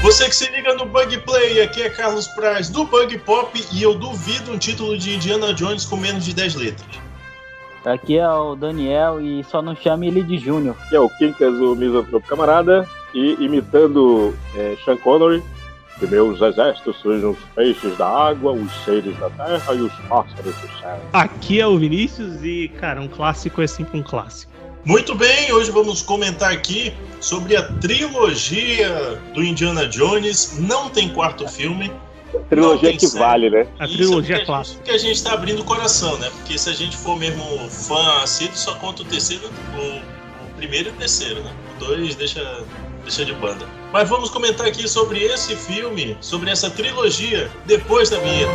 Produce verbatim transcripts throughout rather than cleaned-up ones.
Você que se liga no Bug Play, aqui é Carlos Praz do Bug Pop e eu duvido um título de Indiana Jones com menos de dez letras. Aqui é o Daniel e só não chame ele de Júnior. Aqui é o Quincas, o misantropo camarada, e imitando é, Sean Connery, que meus exércitos sejam os peixes da água, os seres da terra e os pássaros do céu. Aqui é o Vinícius e, cara, um clássico é sempre um clássico. Muito bem, hoje vamos comentar aqui sobre a trilogia do Indiana Jones. Não tem quarto filme. A trilogia que série. Vale, né? A trilogia é clássica. Porque a gente tá abrindo o coração, né? Porque se a gente for mesmo fã assíduo, só conta o terceiro, o, o primeiro e o terceiro, né? O dois deixa, deixa de banda. Mas vamos comentar aqui sobre esse filme, sobre essa trilogia, depois da vinheta.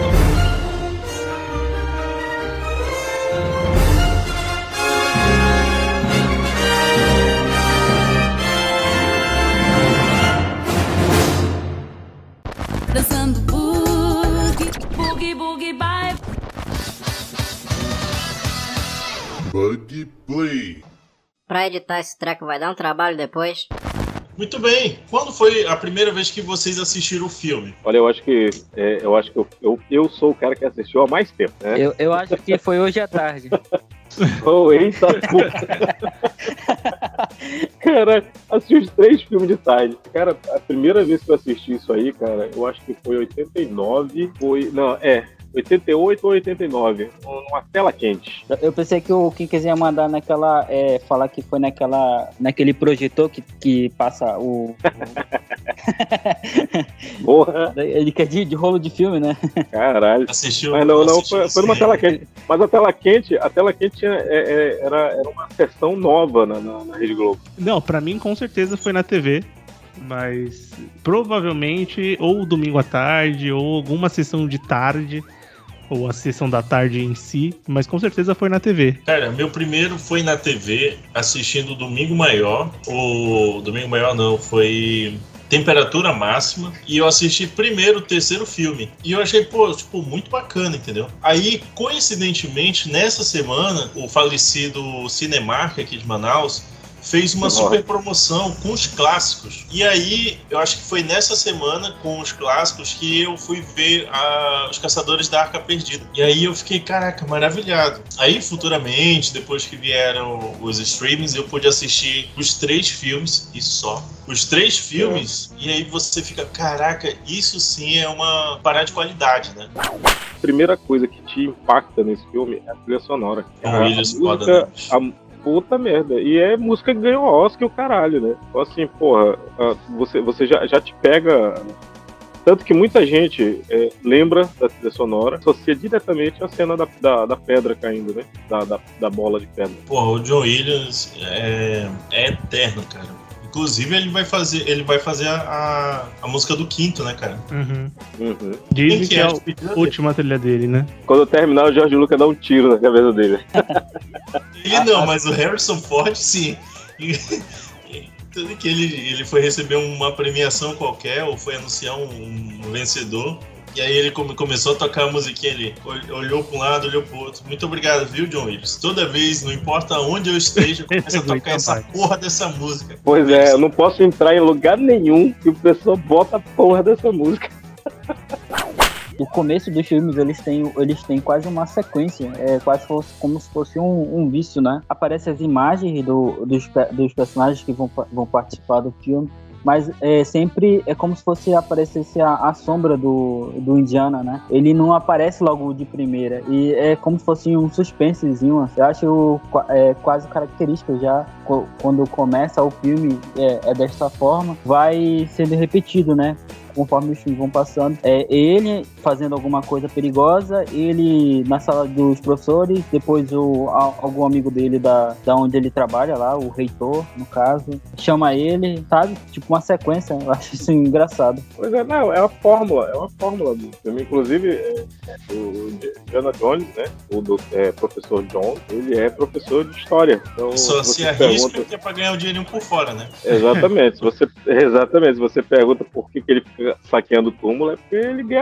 Dançando boogie, boogie, boogie, bye. Bug Play. Pra editar esse treco vai dar um trabalho depois. Muito bem. Quando foi a primeira vez que vocês assistiram o filme? Olha, eu acho que é, eu acho que eu, eu, eu sou o cara que assistiu há mais tempo, né? Eu, eu acho que foi hoje à tarde. Oh, eita puta. Cara, assisti os três filmes de tarde. Cara, a primeira vez que eu assisti isso aí, cara, eu acho que foi oitenta e nove. Foi. Não, é. oitenta e oito ou oitenta e nove, uma tela quente. Eu pensei que o Kim ia mandar naquela, é, falar que foi naquela, naquele projetor que, que passa o... Porra! Ele quer de, de rolo de filme, né? Caralho. Assistiu? Mas não, não, assistiu, foi, foi numa tela quente. Mas a tela quente, a tela quente tinha, é, é, era, era uma sessão nova na, na, na Rede Globo. Não, pra mim com certeza foi na T V. Mas provavelmente ou domingo à tarde ou alguma sessão de tarde ou a sessão da tarde em si, mas com certeza foi na T V. Cara, meu primeiro foi na T V assistindo Domingo Maior, ou Domingo Maior não, foi Temperatura Máxima, e eu assisti primeiro o terceiro filme, e eu achei, pô, tipo, muito bacana, entendeu? Aí, coincidentemente, nessa semana, o falecido Cinemark aqui de Manaus fez uma super promoção com os clássicos. E aí, eu acho que foi nessa semana, com os clássicos, que eu fui ver a, os Caçadores da Arca Perdida. E aí eu fiquei, caraca, maravilhado. Aí, futuramente, depois que vieram os streamings, eu pude assistir os três filmes, e só. Os três filmes, é. E aí você fica, caraca, isso sim é uma parada de qualidade, né? A primeira coisa que te impacta nesse filme é a trilha sonora. A, a, Willis, a música... A, puta merda. E é música que ganhou Oscar e o caralho, né? Então, assim, porra, você, você já, já te pega. Tanto que muita gente é, lembra da trilha sonora, associa diretamente a cena da, da, da pedra caindo, né? Da, da, da bola de pedra. Porra, o John Williams é, é eterno, cara. Inclusive, ele vai fazer, ele vai fazer a, a, a música do quinto, né, cara? Uhum. Uhum. Dizem que, que é a última trilha dele, né? Quando terminar, o George Lucas dá um tiro na cabeça dele. Ele não, mas o Harrison Ford, sim. Tudo que ele, ele foi receber uma premiação qualquer, ou foi anunciar um, um vencedor. E aí ele come, começou a tocar a musiquinha ali. Olhou para um lado, olhou pro outro. Muito obrigado, viu, John Williams? Toda vez, não importa onde eu esteja, eu começo a tocar essa porra dessa música. Pois é, eu não posso entrar em lugar nenhum que o pessoal bota a porra dessa música. O começo dos filmes, eles têm, eles têm quase uma sequência, é quase fosse, como se fosse um, um vício, né? Aparecem as imagens do, dos, dos personagens que vão, vão participar do filme, mas é, sempre é como se fosse aparecesse a, a sombra do, do Indiana, né? Ele não aparece logo de primeira, e é como se fosse um suspensezinho. Eu acho é, quase característico já, quando começa o filme, é, é dessa forma, vai sendo repetido, né? Conforme os filmes vão passando, é ele fazendo alguma coisa perigosa, ele na sala dos professores, depois o, algum amigo dele da, da onde ele trabalha lá, o reitor, no caso, chama ele, sabe? Tipo uma sequência, eu acho isso engraçado. Pois é, não, é uma fórmula, é uma fórmula do filme. Inclusive, é, o Indiana Jones, né, o do, é, professor John, ele é professor de história. Então, só se arrisca pergunta... que é pra ganhar o dinheirinho por fora, né? Exatamente, se você, exatamente, se você pergunta por que, que ele fica saqueando o túmulo, é porque ele ganha mal pra porra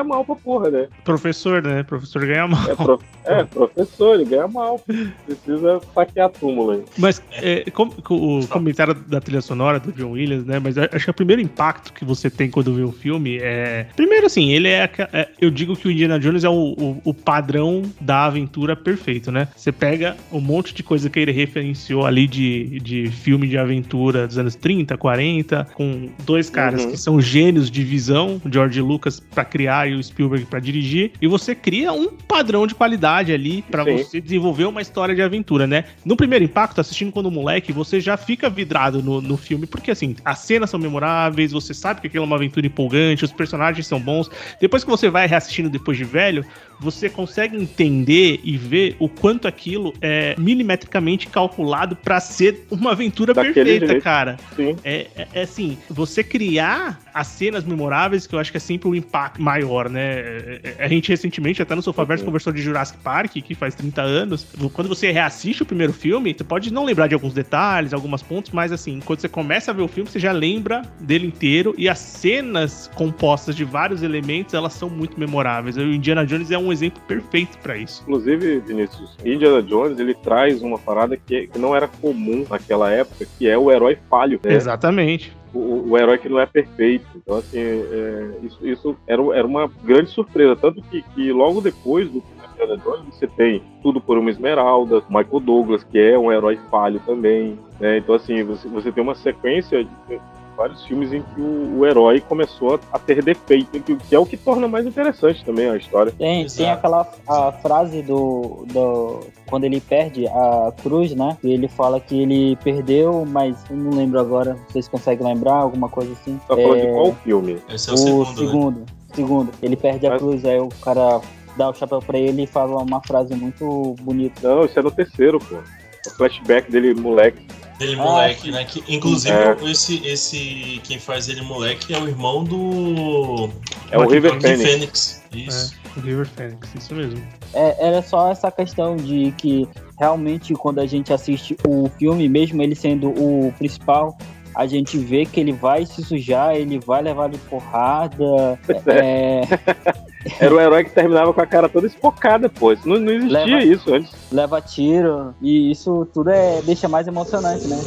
porra, né? Professor, né? Professor ganha mal. É, prof... é professor, ele ganha mal. Precisa saquear a túmula aí. Mas é, como, o comentário da trilha sonora do John Williams, né? Mas acho que o primeiro impacto que você tem quando vê o filme é... Primeiro, assim, ele é... é eu digo que o Indiana Jones é o, o, o padrão da aventura perfeito, né? Você pega um monte de coisa que ele referenciou ali de, de filme de aventura dos anos trinta, quarenta, com dois caras uhum. que são gênios de visão, o George Lucas pra criar e o Spielberg pra dirigir, e você cria um padrão de qualidade ali pra Sim. você desenvolver uma história de aventura, né? No primeiro impacto, assistindo quando moleque, você já fica vidrado no, no filme, porque assim, as cenas são memoráveis, você sabe que aquilo é uma aventura empolgante, os personagens são bons. Depois que você vai reassistindo depois de velho, você consegue entender e ver o quanto aquilo é milimetricamente calculado pra ser uma aventura Daquele perfeita, jeito. cara. Sim. É, é, é assim, você criar as cenas memoráveis, que eu acho que é sempre um impacto maior, né? A gente recentemente, até no Sofaverso, uhum. conversou de Jurassic Park, que faz trinta anos. Quando você reassiste o primeiro filme, você pode não lembrar de alguns detalhes, alguns pontos, mas assim, quando você começa a ver o filme, você já lembra dele inteiro, e as cenas compostas de vários elementos, elas são muito memoráveis. O Indiana Jones é um exemplo perfeito pra isso. Inclusive, Vinícius, Indiana Jones, ele traz uma parada que, que não era comum naquela época, que é o herói falho. Né? Exatamente. O, o herói que não é perfeito. Então, assim, é, isso, isso era, era uma grande surpresa. Tanto que, que logo depois do Indiana Jones, você tem Tudo por uma Esmeralda, Michael Douglas, que é um herói falho também. Né? Então, assim, você, você tem uma sequência de vários filmes em que o, o herói começou a, a ter defeito, que, que é o que torna mais interessante também a história. Tem, tem aquela a frase do, do... quando ele perde a cruz, né? E ele fala que ele perdeu, mas eu não lembro agora. Vocês conseguem lembrar? Alguma coisa assim? Tá falando é... de qual filme? Esse é o, o segundo, segundo. Né? Segundo. Ele perde a mas... cruz, aí o cara dá o chapéu pra ele e fala uma frase muito bonita. Não, isso é no terceiro, pô. O flashback dele, moleque. Dele moleque, ah, né? Que, inclusive, é. esse, esse quem faz ele moleque é o irmão do... É o River Fênix. Fênix. Isso. É, o River Phoenix, isso mesmo. É, era só essa questão de que, realmente, quando a gente assiste o filme, mesmo ele sendo o principal, a gente vê que ele vai se sujar, ele vai levar de porrada. É... Era o herói que terminava com a cara toda espocada, pô. Isso não, não existia leva, isso antes. Leva tiro, e isso tudo é, deixa mais emocionante, né?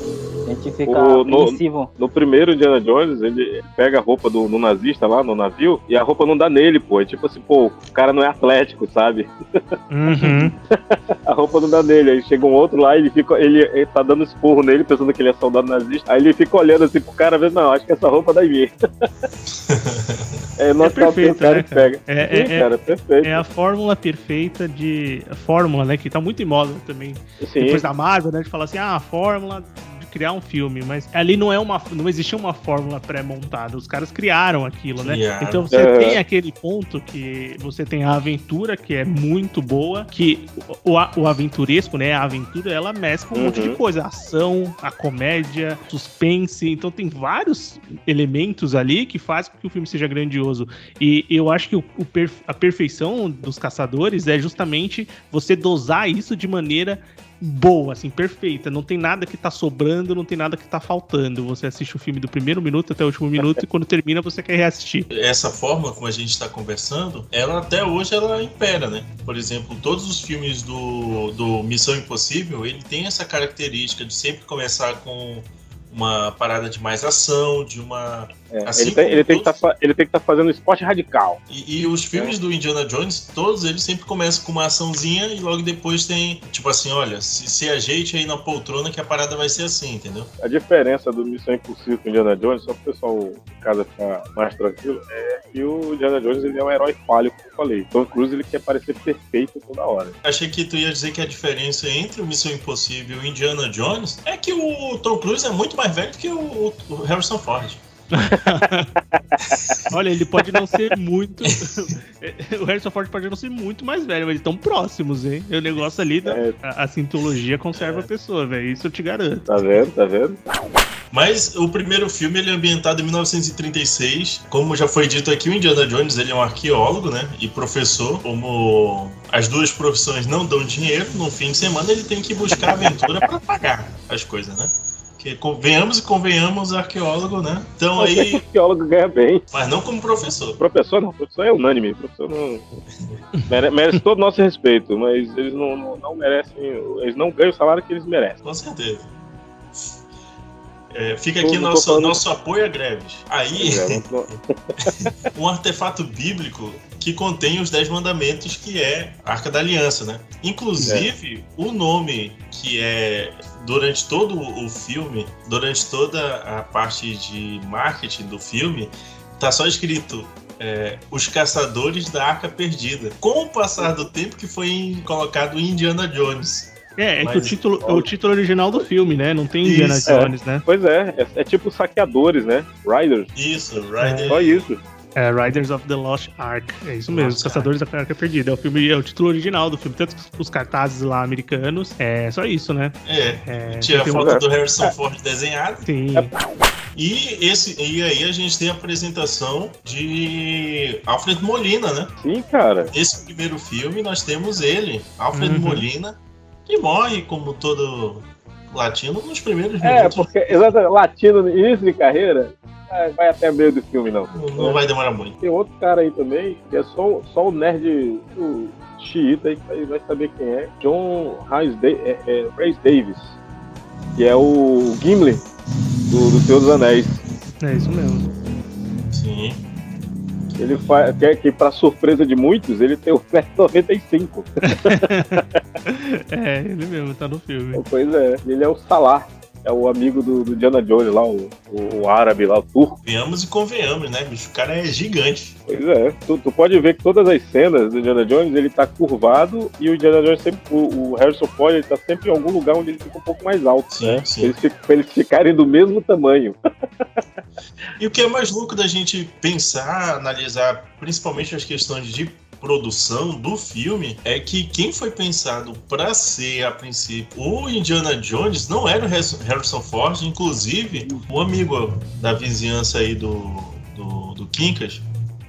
A gente fica o, no, no primeiro Indiana Jones, ele pega a roupa do, do nazista lá no navio e a roupa não dá nele, pô. É tipo assim, pô, o cara não é atlético, sabe? Uhum. A roupa não dá nele. Aí chega um outro lá e ele, fica, ele, ele tá dando esporro nele, pensando que ele é soldado nazista. Aí ele fica olhando assim pro cara, vendo, não, acho que essa roupa dá em mim. É, é perfeito, cara, né, cara? Pega. É, Sim, é, cara, é, perfeito. É a fórmula perfeita de... A fórmula, né, que tá muito em moda também. Sim. Depois da Marvel, né, de falar assim, ah, a fórmula... criar um filme, mas ali não é uma, não existia uma fórmula pré-montada, os caras criaram aquilo, né? Yeah. Então você é. tem aquele ponto que você tem a aventura, que é muito boa, que o, o aventuresco, né, a aventura, ela mescla um uhum. monte de coisa, a ação, a comédia, suspense, então tem vários elementos ali que fazem com que o filme seja grandioso, e eu acho que o, o perfe- a perfeição dos Caçadores é justamente você dosar isso de maneira boa, assim, perfeita. Não tem nada que tá sobrando, não tem nada que tá faltando. Você assiste o filme do primeiro minuto até o último minuto e quando termina você quer reassistir. Essa forma, como a gente tá conversando, ela até hoje ela impera, né? Por exemplo, todos os filmes do, do Missão Impossível, ele tem essa característica de sempre começar com uma parada de mais ação, de uma... É, assim ele, tem, ele, tem todos... tá, ele tem que estar tá fazendo esporte radical. E, e os filmes é. do Indiana Jones, todos eles sempre começam com uma açãozinha e logo depois tem, tipo assim, olha, se, se ajeite aí na poltrona que a parada vai ser assim, entendeu? A diferença do Missão Impossível com o Indiana Jones, só para o pessoal em casa ficar mais tranquilo, é que o Indiana Jones ele é um herói falho, como eu falei. Tom Cruise ele quer parecer perfeito toda hora. Achei que tu ia dizer que a diferença entre o Missão Impossível e o Indiana Jones é que o Tom Cruise é muito mais velho do que o, o Harrison Ford. Olha, ele pode não ser muito. O Harrison Ford pode não ser muito mais velho, mas eles estão próximos, hein? O negócio ali, da... é. a, a sintologia conserva é. a pessoa, velho. Isso eu te garanto. Tá vendo? Tá vendo? Mas o primeiro filme ele é ambientado em mil novecentos e trinta e seis. Como já foi dito aqui, o Indiana Jones ele é um arqueólogo, né? E professor. Como as duas profissões não dão dinheiro, no fim de semana ele tem que buscar aventura para pagar as coisas, né? Que convenhamos e convenhamos arqueólogo, né? Então aí. O arqueólogo ganha bem. Mas não como professor. Professor não, professor é unânime. Professor não. mere- merece todo o nosso respeito, mas eles não, não, não merecem. Eles não ganham o salário que eles merecem. Com certeza. É, fica aqui Tô- tô nosso, falando- nosso apoio a greves. Aí, É, não- um artefato bíblico que contém os Dez Mandamentos, que é a Arca da Aliança, né? Inclusive, o nome que é, durante todo o filme, durante toda a parte de marketing do filme, tá só escrito é, Os Caçadores da Arca Perdida. Com o passar do tempo que foi colocado Indiana Jones. É, é Mas- que o título, é o título original do filme, né? Não tem Indiana Isso, Jones, né? Pois é, é, é tipo saqueadores, né? Riders. Isso, Rider. Só isso. É Riders of the Lost Ark. É isso mesmo, Lost Os Caçadores da Arca Perdida. É o filme, é o título original do filme. Tanto que os cartazes lá americanos. É só isso, né? É, É, tinha a tem um- foto do Harrison Ford desenhada. Sim. E, esse, e aí a gente tem a apresentação de Alfred Molina, né? Sim, cara. Nesse primeiro filme nós temos ele, Alfred Uhum. Molina, que morre como todo latino nos primeiros É, minutos. porque exatamente, latino no início de carreira, é, vai até meio do filme, não. Não, não vai demorar muito. Tem outro cara aí também, que é só, só o nerd o xiita aí, que vai saber quem é. John Rhys Da- é, é, Rhys Davis, que é o Gimli do, do Senhor dos Anéis. É isso mesmo. Sim. Ele faz, que, que pra surpresa de muitos, ele tem o metro e noventa e cinco. É, ele mesmo, tá no filme. Pois é, ele é o Salah. É o amigo do, do Indiana Jones lá, o, o, o árabe lá, o turco. Venhamos e convenhamos, né, bicho? O cara é gigante. Pois é, tu, tu pode ver que todas as cenas do Indiana Jones, ele tá curvado e o Indiana Jones sempre, o, o Harrison Ford, ele tá sempre em algum lugar onde ele fica um pouco mais alto, Sim, né? sim. Pra eles, fi- pra eles ficarem do mesmo tamanho. E o que é mais louco da gente pensar, analisar principalmente as questões de produção do filme é que quem foi pensado para ser a princípio o Indiana Jones não era o Harrison Ford, inclusive o amigo da vizinhança aí do, do, do Quincas,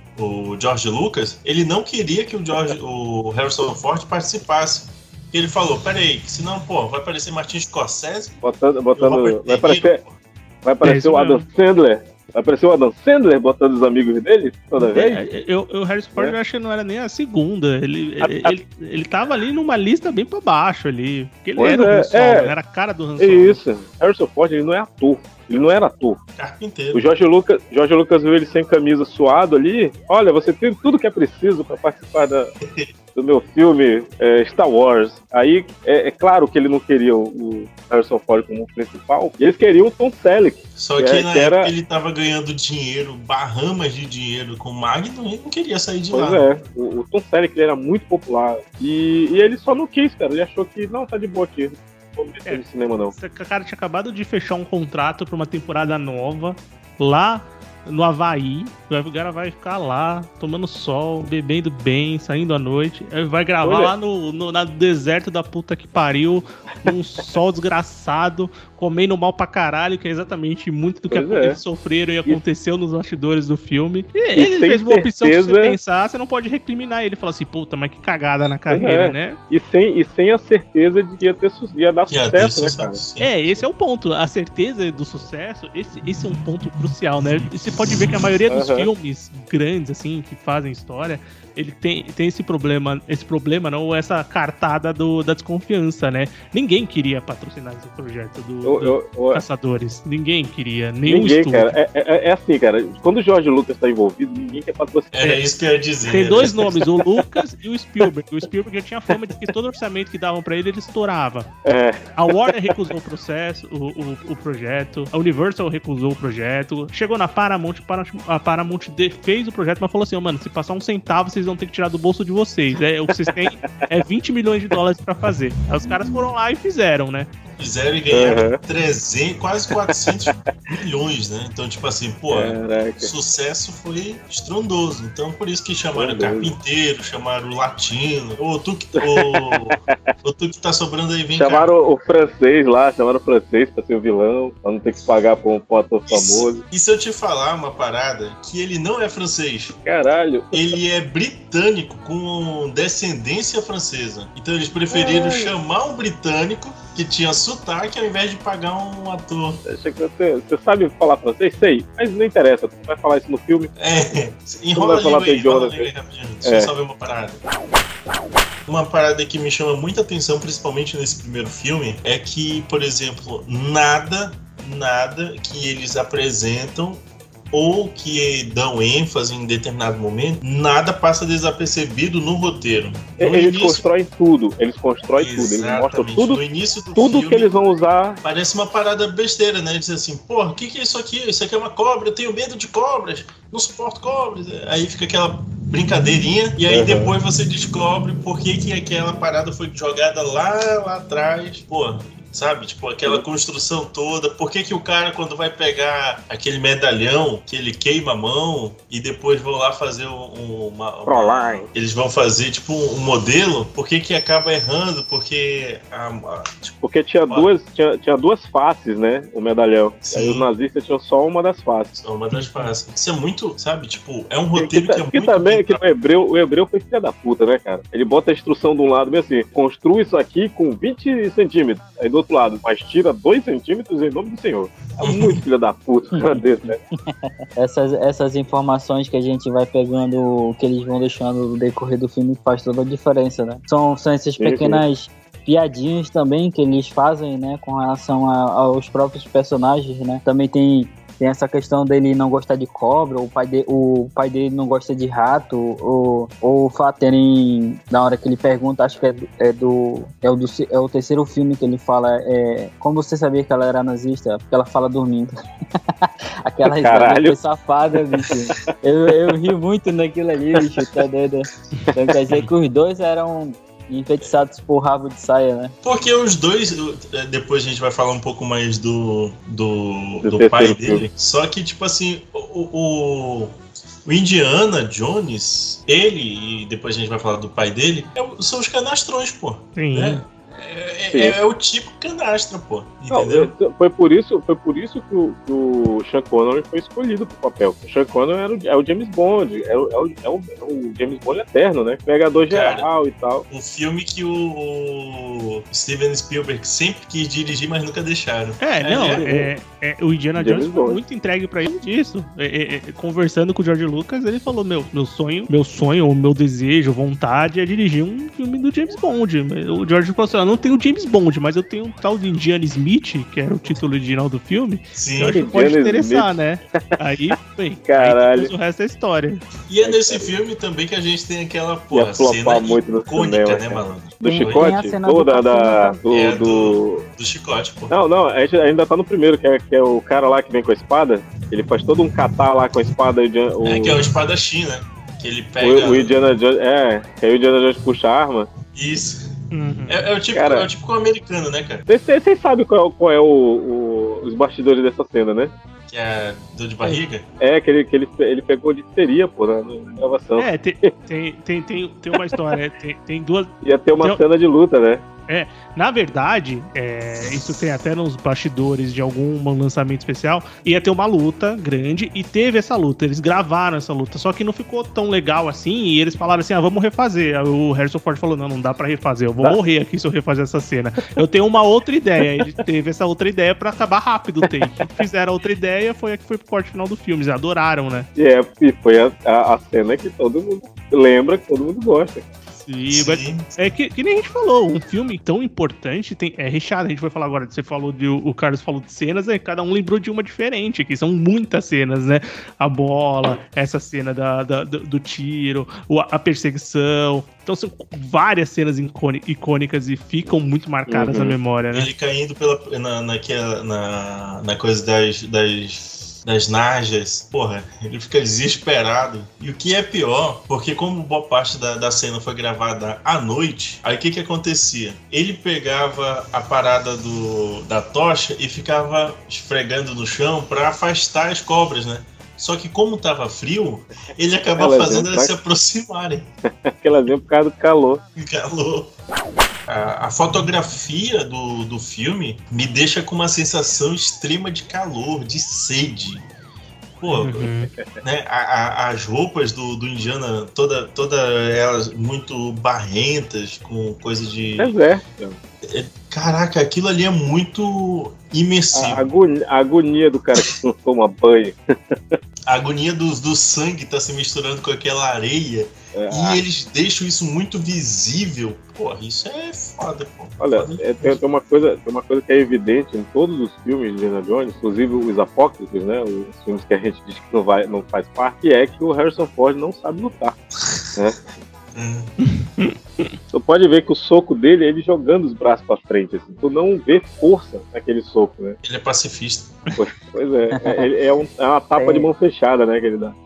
o George Lucas, ele não queria que o, George, o Harrison Ford participasse. Ele falou, peraí, senão, pô, vai aparecer Martin Scorsese, Botando, o botando, Robert vai De Niro, aparecer, pô. vai É aparecer isso o Adam mesmo. Sandler. Vai aparecer o Adam Sandler botando os amigos dele toda vez. É, eu, eu, o Harrison Ford É. eu acho que não era nem a segunda. Ele, A- ele, a- ele, ele tava ali numa lista bem pra baixo ali. Porque ele Pois era o é, Han Solo, é. ele era a cara do Han É Solo. isso. Harrison Ford, ele não é ator. Ele não era ator. Carpinteiro. O Jorge Lucas, Jorge Lucas viu ele sem camisa, suado ali. Olha, você tem tudo que é preciso para participar da, do meu filme é, Star Wars. Aí é, é claro que ele não queria o, o Harrison Ford como principal. Eles queriam o Tom Selleck. Só que que é- na que época era- ele tava ganhando dinheiro, barramas de dinheiro com o Magnum e não queria sair de Pois lá. é, o, o Tom Selleck ele era muito popular. E, e ele só não quis, cara. Ele achou que não, tá de boa aqui. Não vou meter É. no cinema, não. O cara tinha acabado de fechar um contrato pra uma temporada nova lá no Havaí. O cara vai ficar lá, tomando sol, bebendo bem, saindo à noite. Aí vai gravar Olha. lá no, no na deserto da puta que pariu, num sol desgraçado, comendo mal pra caralho, que é exatamente muito do que Pois é. eles sofreram e aconteceu nos bastidores do filme. E, E ele sem fez uma opção que certeza- você pensar, você não pode recriminar ele. Falar assim, puta, mas que cagada na carreira, é. né? E sem, e sem a certeza de que ia, ter, su- ia dar Ia ter sucesso, né, cara? sucesso, sim. É, esse é o ponto. A certeza do sucesso, esse, esse é um ponto crucial, né? E você pode ver que a maioria dos Aham. filmes grandes, assim, que fazem história, ele tem, tem esse problema, esse problema, não, essa cartada do, da desconfiança, né? Ninguém queria patrocinar esse projeto do, Eu- do eu- eu- Caçadores. Ninguém queria, nenhum Ninguém, estúdio. cara. É, é- é assim, cara. Quando o Jorge Lucas tá envolvido, ninguém quer patrocinar. Era isso que eu ia dizer. Tem né? dois nomes, o Lucas e o Spielberg. O Spielberg já tinha fama de que todo orçamento que davam pra ele, ele estourava. É, A Warner recusou o processo, o, o, o projeto. A Universal recusou o projeto. Chegou na Paramount, Paramount- a Paramount de- fez o projeto, mas falou assim, oh, mano, se passar um centavo, vocês vão ter que tirar do bolso de vocês. É, o que vocês têm é vinte milhões de dólares pra fazer. Aí os caras foram lá e fizeram, né? Fizeram e ganharam Uhum. trezentos, quase quatrocentos milhões, né? Então, tipo assim, pô, caraca. o sucesso foi estrondoso. Então, por isso que chamaram o Estrondoso. carpinteiro, chamaram o latino. Ô, tu que, ô, ô, tu que tá sobrando aí, vem cá. Chamaram o, o francês lá, chamaram o francês pra ser o vilão, pra não ter que pagar pra um, pra um ator E se- famoso. E se eu te falar uma parada, que ele não é francês, Caralho. ele é britânico com descendência francesa. Então eles preferiram Ai. chamar um britânico que tinha sotaque ao invés de pagar um ator. Você, você sabe falar francês? Sei, mas não interessa, tu vai falar isso no filme. É, enrola a língua aí, enrola a língua aí rapidinho. Deixa eu só ver uma parada. Uma parada que me chama muita atenção, principalmente nesse primeiro filme, é que, por exemplo, nada, nada que eles apresentam ou que dão ênfase em determinado momento, nada passa desapercebido no roteiro. No eles início... constroem tudo, eles constroem Exatamente. tudo, eles mostram tudo, no início do tudo filme, que eles vão usar. Parece uma parada besteira, né? Diz assim, porra, o que que é isso aqui? Isso aqui é uma cobra, eu tenho medo de cobras, não suporto cobras. Aí fica aquela brincadeirinha, e aí uhum. depois você descobre por que que aquela parada foi jogada lá, lá atrás. Porra, sabe? Tipo, aquela construção toda. Por que que o cara, quando vai pegar aquele medalhão, que ele queima a mão e depois vão lá fazer um, uma... uma eles vão fazer, tipo, um modelo. Por que que acaba errando? Porque... A, a, tipo, Porque tinha, a, duas, tinha, tinha duas faces, né? O medalhão. Sim. Aí os nazistas tinham só uma das faces. Só uma das faces. Isso é muito, sabe? Tipo, é um roteiro que, que, que é que muito... também, que o hebreu, o hebreu foi filha da puta, né, cara? Ele bota a instrução de um lado, bem assim, construa isso aqui com vinte centímetros. Aí do outro lado, mas tira dois centímetros em nome do Senhor. É muito filha da puta desse, né? Essas, essas informações que a gente vai pegando, que eles vão deixando no decorrer do filme, faz toda a diferença, né? São, são essas pequenas piadinhas também que eles fazem, né, com relação a, aos próprios personagens, né? Também tem... Tem essa questão dele não gostar de cobra, o pai, de, o pai dele não gosta de rato, ou, ou o fato de terem, na hora que ele pergunta, acho que é, é, do, é, o, do, é o terceiro filme que ele fala, é, como você sabia que ela era nazista? Porque ela fala dormindo. Aquela risada foi safada, bicho. Eu, eu ri muito naquilo ali, bicho, tá doido. Então quer dizer que os dois eram... enfeitiçados por rabo de saia, né? Porque os dois, depois a gente vai falar um pouco mais do, do, do pai dele. Só que, tipo assim, o, o, o Indiana Jones, ele, e depois a gente vai falar do pai dele, é, são os canastrões, pô. Sim. Né? É, é, é o tipo canastra, pô. Entendeu? Não, foi, por isso, foi por isso que o, que o Sean Connery foi escolhido pro papel. O Sean Connery era o, é o James Bond, é o, é, o, é, o, é o James Bond eterno, né? Pegador geral e tal. Um filme que o Steven Spielberg sempre quis dirigir, mas nunca deixaram. É, não, é, é, é, o Indiana Jones foi Bond. Muito entregue pra ele disso. É, é, é, conversando com o George Lucas, ele falou, meu, meu sonho, meu sonho, ou meu desejo, vontade é dirigir um filme do James Bond. O George falou assim, eu não tenho James Bond, mas eu tenho um tal de Indiana Smith, que era o título original do filme. Sim, eu acho que pode interessar, Smith. Né? Aí, bem, caralho. Aí o resto é história. E é nesse filme também que a gente tem aquela, porra, cena muito icônica, cinema, né, mano? Do chicote? Ou da, da, do, é, do... do... do chicote, pô. Não, não, a gente ainda tá no primeiro, que é, que é o cara lá que vem com a espada. Ele faz todo um catar lá com a espada. O... É, que é o espadachim, né? Que ele pega... O, o Indiana Jones, é, que aí o Indiana Jones puxa a arma. Isso. Uhum. É, é, o tipo, cara, é o tipo americano, né, cara? Vocês sabem qual, qual é o, o, os bastidores dessa cena, né? Que é dor de barriga? É, que ele, que ele, ele pegou difteria, pô, na, na gravação. É, tem, tem, tem, tem, tem uma história, tem, tem duas... Ia ter uma tem... cena de luta, né? É, na verdade, é, isso tem até nos bastidores de algum lançamento especial, ia ter uma luta grande e teve essa luta, eles gravaram essa luta, só que não ficou tão legal assim e eles falaram assim, ah, vamos refazer. Aí o Harrison Ford falou, não, não dá pra refazer, eu vou tá. morrer aqui se eu refazer essa cena. Eu tenho uma outra ideia, ele teve essa outra ideia pra acabar rápido o take. Fizeram outra ideia, foi a que foi pro corte final do filme, eles adoraram, né? É, e foi a, a, a cena que todo mundo lembra, que todo mundo gosta. Sim, mas é que, que nem a gente falou, um filme tão importante tem, é recheado. A gente vai falar agora, você falou de, o Carlos falou de cenas, aí cada um lembrou de uma diferente, que são muitas cenas, né? A bola, essa cena da, da, do, do tiro, a perseguição. Então são várias cenas icônicas e ficam muito marcadas uhum. na memória, né? Ele caindo pela, na, naquela, na, na coisa das... das... das najas, porra, ele fica desesperado. E o que é pior, porque como boa parte da, da cena foi gravada à noite, aí o que que acontecia? Ele pegava a parada do, da tocha e ficava esfregando no chão pra afastar as cobras, né? Só que como tava frio, ele acabava Aquela fazendo elas se aproximarem. Aquela vez por causa do calor. Calor. A, a fotografia do, do filme me deixa com uma sensação extrema de calor, de sede. Pô, Uhum. né, a- a- as roupas do, do Indiana, toda, toda elas muito barrentas, com coisa de... Deserto. Caraca, aquilo ali é muito A imersivo. agonia, a agonia do cara que não toma banho. A agonia do, do sangue tá se misturando com aquela areia. É, E eles deixam isso muito visível. Porra, isso é foda, pô. Olha, Foda é, tem, tem uma coisa, tem uma coisa que é evidente em todos os filmes de Indiana Jones, inclusive os apócrifos, né? Os filmes que a gente diz que não, vai, não faz parte, que é que o Harrison Ford não sabe lutar. Né? Hum. Tu pode ver que o soco dele é ele jogando os braços pra frente, assim. Tu não vê força naquele soco, né? Ele é pacifista. Pois é, é, é, um- é uma tapa É. de mão fechada, né, que ele dá.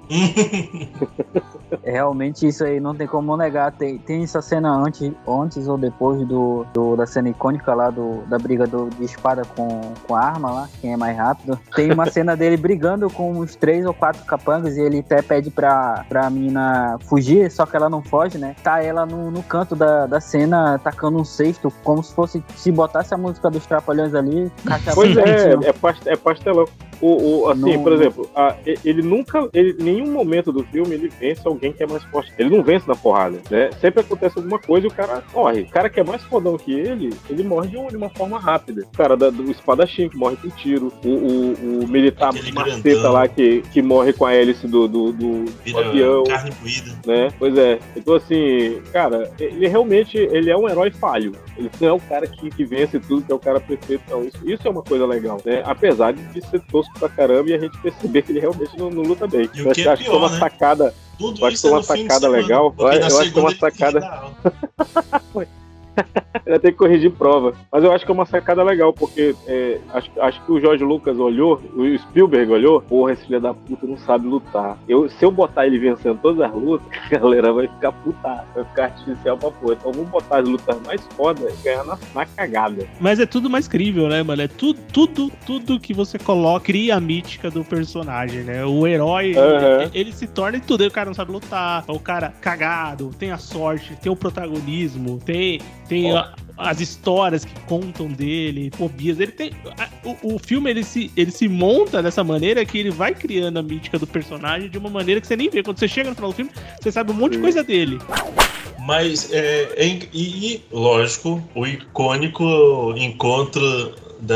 Realmente isso aí não tem como negar. Tem, tem essa cena antes, antes ou depois do, do- da cena icônica lá do, da briga do, de espada com, com a arma lá, quem é mais rápido. Tem uma cena dele brigando com uns três ou quatro capangas e ele até pede pra, pra menina fugir, só que ela não foge, né? Tá ela no, no canto da, da cena tacando um cesto, como se fosse, se botasse a música dos Trapalhões ali, caixa Pois bem é, quentinho. é, past- é pastelão. O, o- assim, Não- por exemplo, a- e- ele nunca, ele, em nenhum momento do filme ele vence alguém que é mais forte. Ele não vence na porrada, né? Sempre acontece alguma coisa e o cara morre. O cara que é mais fodão que ele, ele morre de, um- de uma forma rápida. O cara da- do espadachim que morre com tiro. O, o- o militar Aquele maceta grandão. lá que, que morre com a hélice do, do, do- do Vira avião. carne moída. Né? Pois é. Então, assim, cara, ele realmente ele é um herói falho. Ele não é o cara que, que vence tudo, que é o cara perfeito. Não, isso, isso é uma coisa legal, né? Apesar de, de ser tosco pra caramba e a gente perceber que ele realmente não, não luta bem. E o Eu que acho, é acho que foi pior, uma né? sacada. Tudo Eu acho isso que é uma no fim de sacada semana, legal. porque Eu na acho que é uma segunda ele tem que sacada- dar aula. Ainda tem que corrigir prova. Mas eu acho que é uma sacada legal, porque é, acho, acho que o George Lucas olhou, o Spielberg olhou, porra, esse filho da puta não sabe lutar. Eu, se eu botar ele vencendo todas as lutas, a galera vai ficar puta, vai ficar artificial pra porra. Então vamos botar as lutas mais foda e ganhar na, na cagada. Mas é tudo mais crível, né, mano? É tudo, tudo, tudo que você coloca, cria a mítica do personagem, né? O herói, Uhum. ele, ele se torna em tudo. Aí o cara não sabe lutar, o cara cagado, tem a sorte, tem o protagonismo, tem, tem a- as histórias que contam dele, fobias. Ele tem. a- o, o filme ele se, ele se monta dessa maneira que ele vai criando a mítica do personagem de uma maneira que você nem vê. Quando você chega no final do filme, você sabe um monte de coisa dele. Mas, é, é in- e, e, lógico, o icônico encontro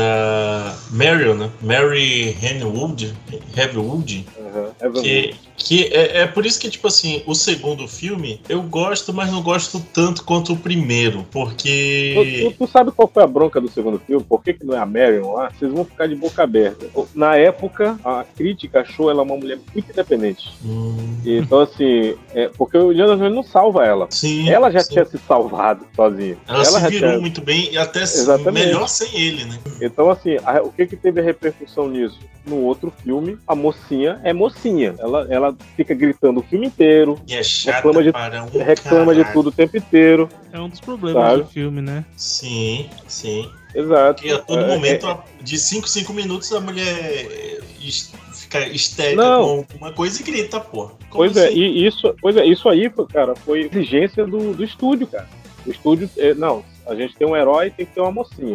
da Marion, né? Mary Henwood, Heavywood, Uhum. que, que é, é por isso que, tipo assim, o segundo filme eu gosto, mas não gosto tanto quanto o primeiro, Tu, porque... tu- tu sabe qual foi a bronca do segundo filme? Por que, que não é a Marion lá? Vocês vão ficar de boca aberta. Na época, a crítica achou ela uma mulher muito independente. Hum, Então, assim, é, porque o Indiana Jones não salva ela. sim, Ela já sim. tinha se salvado sozinha. Ela, já se virou tinha- muito bem e até se- Exatamente. melhor sem ele, né? Então, assim, a- o que que teve a repercussão nisso? No outro filme, a mocinha é mocinha. Ela, ela fica gritando o filme inteiro, E é chata Reclama de- para um reclama de caralho. tudo o tempo inteiro. É um dos problemas Sabe? do filme, né? Sim, sim. Exato. Porque a todo É, momento, é- de cinco em cinco minutos, a mulher is- fica histérica Não. com alguma coisa e grita, porra. Como Pois é, assim? e isso, pois é, isso aí, foi, cara, foi exigência do, do estúdio, cara. O estúdio, é, não, a gente tem um herói, tem que ter uma mocinha.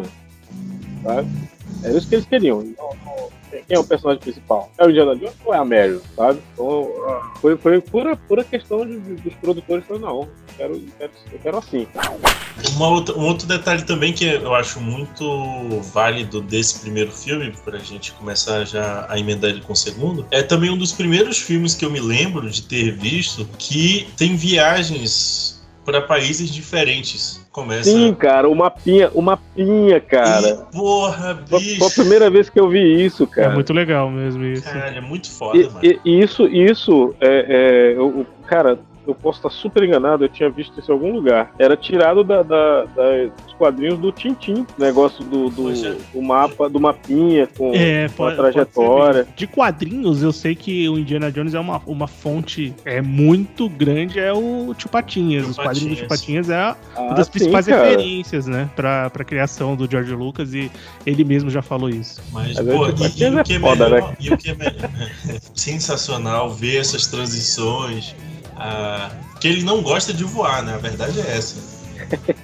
Sabe? É isso que eles queriam. Não, não- quem é o personagem principal? É o Indiana Jones ou é a Mary, sabe? Então, foi, foi pura, pura questão de, de- dos produtores. Falaram, não, eu quero, eu quero, eu quero assim. Uma outra- um outro detalhe também que eu acho muito válido desse primeiro filme, pra gente começar já a emendar ele com o segundo, é também um dos primeiros filmes que eu me lembro de ter visto que tem viagens para países diferentes. Começa. Sim, cara, o mapinha, o mapinha, cara. E, porra, Foi, bicho. foi a primeira vez que eu vi isso, cara. É muito legal mesmo isso. Caralho, é muito foda, E, mano. e- e isso, isso é, é, eu- eu- cara, eu posso estar super enganado, eu tinha visto isso em algum lugar. Era tirado da, da- da- dos quadrinhos do Tintim, negócio do, do, Poxa. do mapa, do mapinha com, É, com a pode, pode trajetória. ser. De quadrinhos, eu sei que o Indiana Jones é uma, uma fonte é muito grande, é o Tio Patinhas. Os Tio quadrinhos do Tio Patinhas é a- Ah, uma das sim, principais cara. referências, né, pra, pra criação do George Lucas, e ele mesmo já falou isso. Mas, Mas pô, é, e, tipo, e o é que é foda, melhor, né? e o que é melhor, sensacional ver essas transições, ah, que ele não gosta de voar, né? A verdade é essa.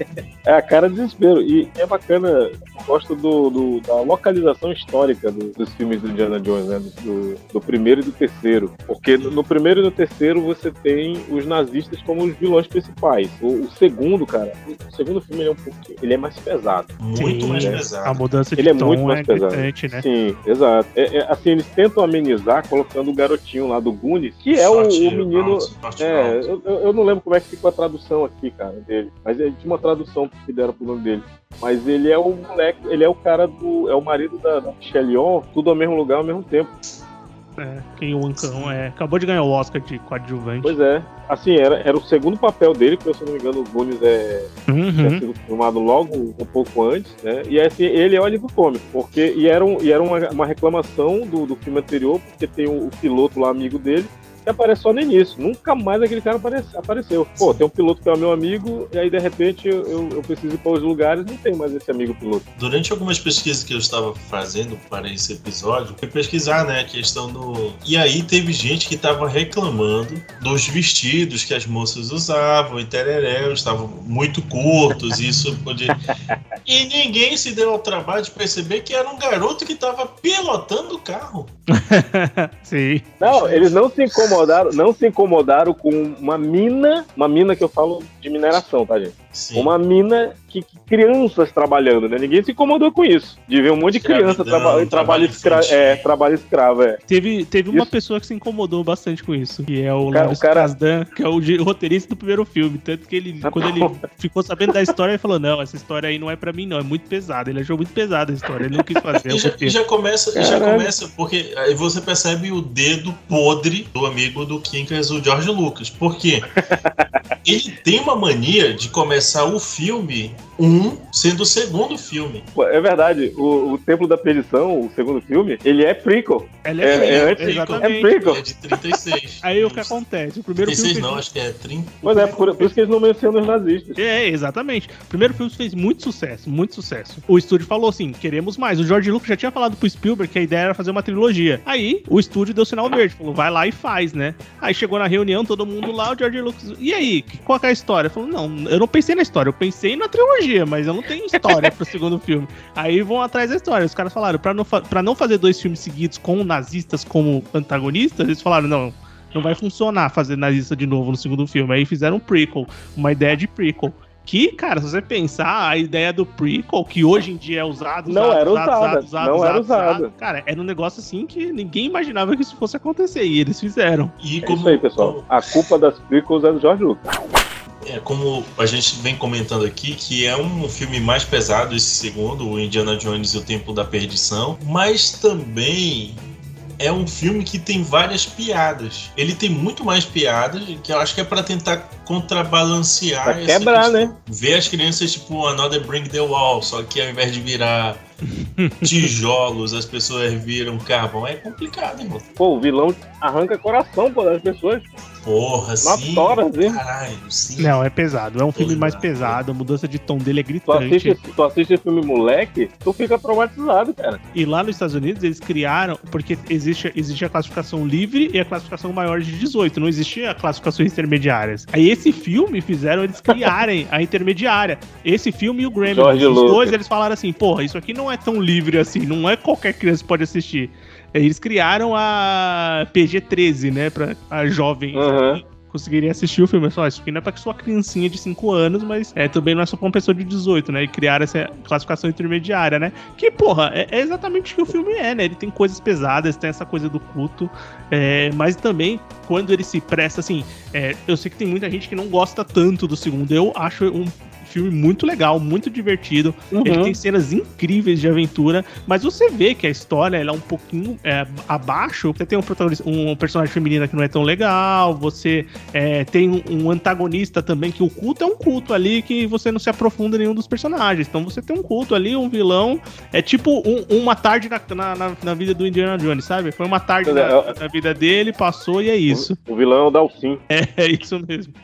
É a cara de desespero. E é bacana, eu gosto do, do- da localização histórica do- dos filmes do Indiana Jones, né? Do, do primeiro e do terceiro. Porque no, no primeiro e no terceiro você tem os nazistas como os vilões principais. O, o segundo, cara, o segundo filme ele é um pouquinho, ele é mais pesado. Muito Sim, mais né? pesado. A mudança de Ele é tom muito mais é pesado. gritante, né? Sim, exato. É, é, assim, eles tentam amenizar colocando o garotinho lá do Goonies, que é o, Short o menino. round, short É, round. eu, eu- eu não lembro como é que ficou a tradução aqui, cara, dele. Mas é de uma tradução que deram pro nome dele. Mas ele é o moleque, ele é o cara do. É o marido da, da Michelle Yeoh, tudo ao mesmo lugar ao mesmo tempo. É, quem o Ancão é. Acabou de ganhar o Oscar de coadjuvante. Pois é. Assim, era, era o segundo papel dele, porque se eu não me engano, o Goonies é, Uhum. tinha sido filmado logo um pouco antes, né? E assim, ele é o alívio cômico, porque e era, um, e era uma, uma reclamação do, do filme anterior, porque tem o, o piloto lá, amigo dele, que aparece só no início. Nunca mais aquele cara aparece, apareceu. Pô, tem um piloto que é meu amigo, e aí de repente eu, eu, eu preciso ir para os lugares, não tem mais esse amigo piloto. Durante algumas pesquisas que eu estava fazendo para esse episódio, fui pesquisar, né, a questão do... E aí teve gente que estava reclamando dos vestidos que as moças usavam e tereréu, estavam muito curtos, e isso podia... E ninguém se deu ao trabalho de perceber que era um garoto que estava pilotando o carro. Sim. Não, eles não se incomodaram, não se incomodaram com uma mina, uma mina que eu falo de mineração, tá, gente? Sim. Uma mina que, que crianças trabalhando, né? Ninguém se incomodou com isso. De ver um monte de criança Escravidão, traba, em trabalho, trabalho escra, infantil. é, trabalho escravo, é. Teve, teve uma Isso. pessoa que se incomodou bastante com isso, que é o cara- Lawrence o cara- Kasdan, que é o, di- o roteirista do primeiro filme. Tanto que ele, Ah, quando ele porra. ficou sabendo da história, ele falou: não, essa história aí não é pra mim, não, é muito pesada. Ele achou muito pesada a história, ele não quis fazer E o já, e roteiro. já começa, e já Caralho. começa, porque aí você percebe o dedo podre do amigo do Kinkers, o George Lucas. Por quê? Ele tem uma mania de começar o filme um sendo o segundo filme. Pô, é verdade, o, o Templo da Perdição, o segundo filme, ele é prequel. Ele é- é, é é, antes- exatamente. é prequel. É de trinta e seis. Aí o que acontece? O primeiro trinta e seis filme não, fez... acho que é trinta. Mas é por, por isso que eles não mencionam os nazistas. É, exatamente. O primeiro filme fez muito sucesso, muito sucesso. O estúdio falou assim: queremos mais. O George Lucas já tinha falado pro Spielberg que a ideia era fazer uma trilogia. Aí o estúdio deu sinal verde, falou: vai lá e faz, né? Aí chegou na reunião, todo mundo lá, o George Lucas. E aí, que- qual que é a história? Falou: não, eu não pensei na história, eu pensei na trilogia, mas eu não tenho história pro segundo filme. Aí vão atrás da história. Os caras falaram: pra não, fa- pra não fazer dois filmes seguidos com nazistas como antagonistas, eles falaram: não. Não vai funcionar fazer nazista de novo no segundo filme. Aí fizeram um prequel, uma ideia de prequel. Que, cara, se você pensar, a ideia do prequel, que hoje em dia é usado, Não usado, era usado, usada, usado, usado, não usado, era usado, usada. cara, era um negócio assim que ninguém imaginava que isso fosse acontecer. E eles fizeram. E É como, isso aí, pessoal. A culpa das prequels é do George Lucas. É, como a gente vem comentando aqui, que é um filme mais pesado, esse segundo, o Indiana Jones e o Templo da Perdição, mas também é um filme que tem várias piadas. Ele tem muito mais piadas, que eu acho que é pra tentar contrabalancear Pra essa quebrar, questão. né? Ver as crianças tipo Another Bring the Wall, só que ao invés de virar tijolos, as pessoas viram carvão. É complicado, irmão. Pô, o vilão arranca coração, pô, das pessoas. Porra, Na sim. tora, viu? Caralho, sim. Não, é pesado. É um filme mais ligado. pesado, a mudança de tom dele é Tu assiste, gritante. tu assiste esse filme moleque, tu fica traumatizado, cara. E lá nos Estados Unidos eles criaram, porque existe, existe a classificação livre e a classificação maior de dezoito, não existia classificações intermediárias. Aí esse filme fizeram eles criarem a intermediária. Esse filme e o Grammy, Jorge os Lucas. dois, eles falaram assim: porra, isso aqui não é tão livre assim, não é qualquer criança que pode assistir. Aí eles criaram a P G treze, né, pra a jovem Uhum. conseguiria assistir o filme. Só, isso aqui não é pra sua criancinha de cinco anos, mas é, também não é só pra uma pessoa de dezoito, né? E criar essa classificação intermediária, né? Que, porra, é, é exatamente o que o filme é, né? Ele tem coisas pesadas, tem essa coisa do culto, é, mas também, quando ele se presta, assim, é, eu sei que tem muita gente que não gosta tanto do segundo. Eu acho um filme muito legal, muito divertido. Uhum. Ele tem cenas incríveis de aventura, mas você vê que a história ela é um pouquinho é, abaixo. Você tem um, protagonista, um personagem feminino que não é tão legal, você é, tem um, um antagonista também, que o culto é um culto ali que você não se aprofunda em nenhum dos personagens. Então você tem um culto ali, um vilão. É tipo um- uma tarde na, na, na- na vida do Indiana Jones, sabe? Foi uma tarde Pois é, na, eu- na vida dele, passou e é isso. O, o vilão é o Dalsin. É, é isso mesmo.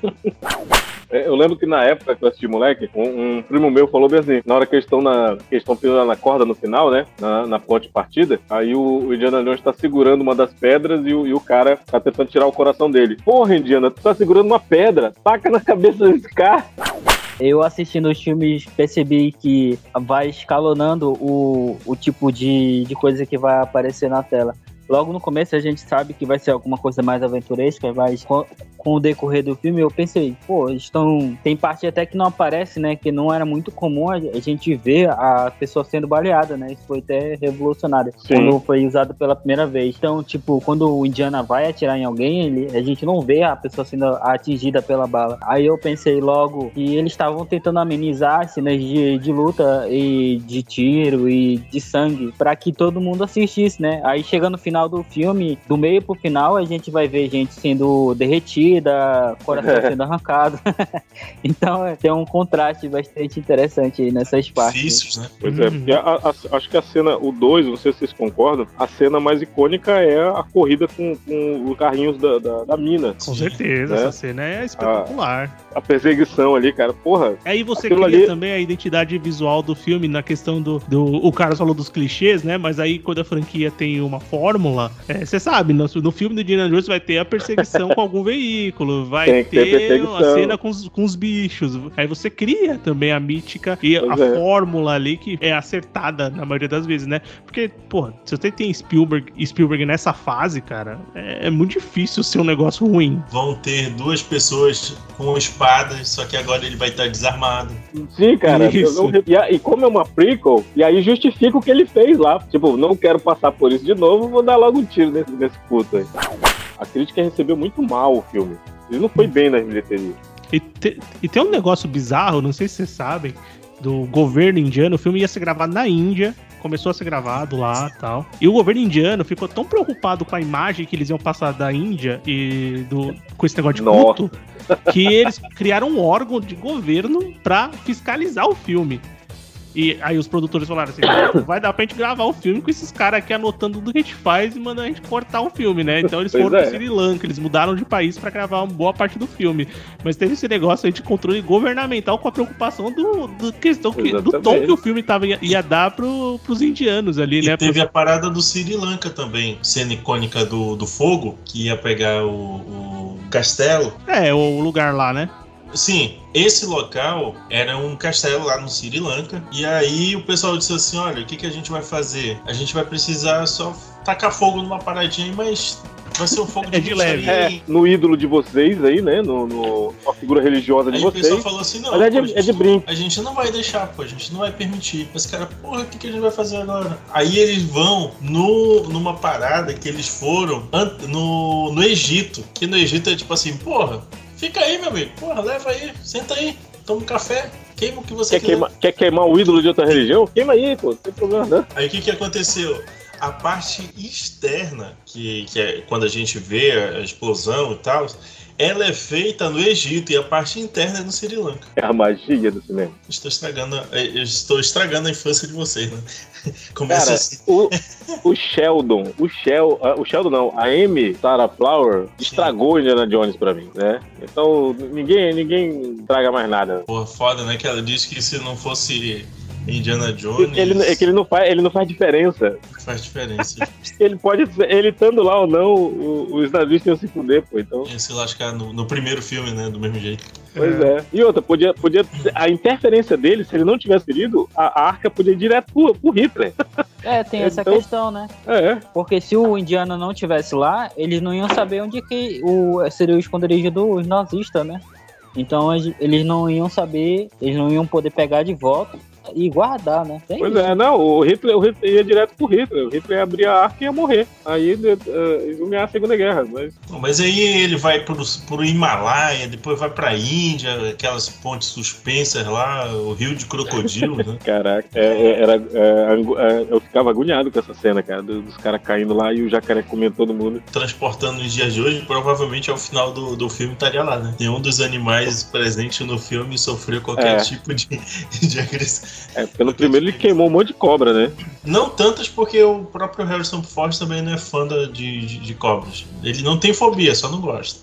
É, eu lembro que na época que eu assisti moleque, um, um primo meu falou bem assim, na hora que eles estão na, que eles estão pendurando na corda no final, né? Na, na ponte partida, aí o, o Indiana Jones tá segurando uma das pedras e o, e o cara tá tentando tirar o coração dele. Porra, Indiana, tu tá segurando uma pedra, taca na cabeça desse cara. Eu assistindo os filmes percebi que vai escalonando o, o tipo de, de coisa que vai aparecer na tela. Logo no começo a gente sabe que vai ser alguma coisa mais aventuresca, mas com, com o decorrer do filme eu pensei, pô, estão... Tem parte até que não aparece, né? Que não era muito comum a gente ver a pessoa sendo baleada, né? Isso foi até revolucionário. Sim. Quando foi usado pela primeira vez. Então, tipo, quando o Indiana vai atirar em alguém, ele, a gente não vê a pessoa sendo atingida pela bala. Aí eu pensei logo que eles estavam tentando amenizar cenas de, de luta e de tiro e de sangue pra que todo mundo assistisse, né? Aí chegando no final do filme, do meio pro final, a gente vai ver gente sendo derretida, coração é. sendo arrancado. Então tem um contraste bastante interessante aí nessas partes. Vícios, né? Pois é, porque a, a, acho que a cena, o dois, não sei se vocês concordam, a cena mais icônica é a corrida com, com os carrinhos da, da, da mina. Com certeza, né? Essa cena é espetacular. A, a perseguição ali, cara, porra. Aí você cria ali... também a identidade visual do filme na questão do, do... O cara falou dos clichês, né? Mas aí quando a franquia tem uma fórmula, você é, sabe, no, no filme do Indiana Jones vai ter a perseguição com algum veículo, vai ter, ter a cena com os, com os bichos. Aí você cria também a mítica e pois a é. fórmula ali que é acertada na maioria das vezes, né? Porque, porra, se você tem Spielberg, Spielberg nessa fase, cara, é, é muito difícil ser um negócio ruim. Vão ter duas pessoas com espadas, só que agora ele vai estar desarmado. Sim, cara. Eu, eu, e, e como é uma prequel, e aí justifica o que ele fez lá. Tipo, não quero passar por isso de novo, vou dar logo um tiro nesse, nesse puto aí. A crítica recebeu muito mal o filme. Ele não foi bem nas bilheterias. E, te, e tem um negócio bizarro, não sei se vocês sabem, do governo indiano. O filme ia ser gravado na Índia, começou a ser gravado lá e tal. E o governo indiano ficou tão preocupado com a imagem que eles iam passar da Índia e do, com esse negócio de culto, que eles criaram um órgão de governo pra fiscalizar o filme. E aí os produtores falaram assim, vai dar pra gente gravar o filme com esses caras aqui anotando tudo que a gente faz e mandando a gente cortar o filme, né? Então eles foram é. pro Sri Lanka, eles mudaram de país pra gravar uma boa parte do filme. Mas teve esse negócio aí de controle governamental com a preocupação do, do, questão que, do tom que o filme tava, ia, ia dar pro, pros indianos ali, e né? Teve pros... a parada do Sri Lanka também, cena icônica do, do fogo, que ia pegar o, o castelo. É, o lugar lá, né? Sim, esse local era um castelo lá no Sri Lanka. E aí o pessoal disse assim, olha, o que, que a gente vai fazer? A gente vai precisar só tacar fogo numa paradinha aí, mas vai ser um fogo de, é de leve. É, no ídolo de vocês aí, né? No, no, a figura religiosa de aí vocês. Aí o pessoal falou assim, não, mas é de, pô, gente, é de brinco. A gente não vai deixar, pô, a gente não vai permitir. Mas cara, porra, o que, que a gente vai fazer agora? Aí eles vão no, numa parada que eles foram no, no Egito. Que no Egito é tipo assim, porra, fica aí, meu amigo. Porra, leva aí, senta aí, toma um café, queima o que você quer quiser. Queima, quer queimar o ídolo de outra religião? Queima aí, pô, não tem problema não. Aí o que que aconteceu? A parte externa, que, que é quando a gente vê a explosão e tal, ela é feita no Egito e a parte interna é no Sri Lanka. É a magia do cinema. Estou estragando, eu estou estragando a infância de vocês, né? Começa Cara, assim. o, o Sheldon, o, Shel, o Sheldon não, a Amy Sarah Flower estragou o Indiana Jones pra mim, né? Então ninguém, ninguém estraga mais nada. Porra, foda, né? Que ela disse que se não fosse Indiana Jones... Ele, é que ele não faz, ele não faz diferença. Faz diferença. Ele pode, ele estando lá ou não, os navios iam se fuder, pô, então... Ia se lascar no, no primeiro filme, né? Do mesmo jeito. Pois é. é. E outra, podia, podia, a interferência dele, se ele não tivesse ido, a, a arca podia ir direto pro, pro Hitler. É, tem essa então, questão, né? É. Porque se o Indiana não tivesse lá, eles não iam saber onde que o, seria o esconderijo dos nazistas, né? Então eles não iam saber, eles não iam poder pegar de volta e guardar, né? Tem pois isso. é, não, o Hitler, o Hitler ia direto pro Hitler. O Hitler ia abrir a arca e ia morrer. Aí uh, eles iam ganhar a Segunda Guerra. Mas... mas aí ele vai pro, pro Himalaia, depois vai pra Índia, aquelas pontes suspensas lá, o rio de crocodilo, né? Caraca, é, é, era, é, eu ficava agoniado com essa cena, cara, dos caras caindo lá e o jacaré comendo todo mundo. Transportando nos dias de hoje, provavelmente ao final do, do filme estaria lá, né? Nenhum dos animais presentes no filme sofreu qualquer é. tipo de, de agressão. É, porque no primeiro ele queimou um monte de cobra, né? Não tantas, porque o próprio Harrison Ford também não é fã de, de, de cobras. Ele não tem fobia, só não gosta.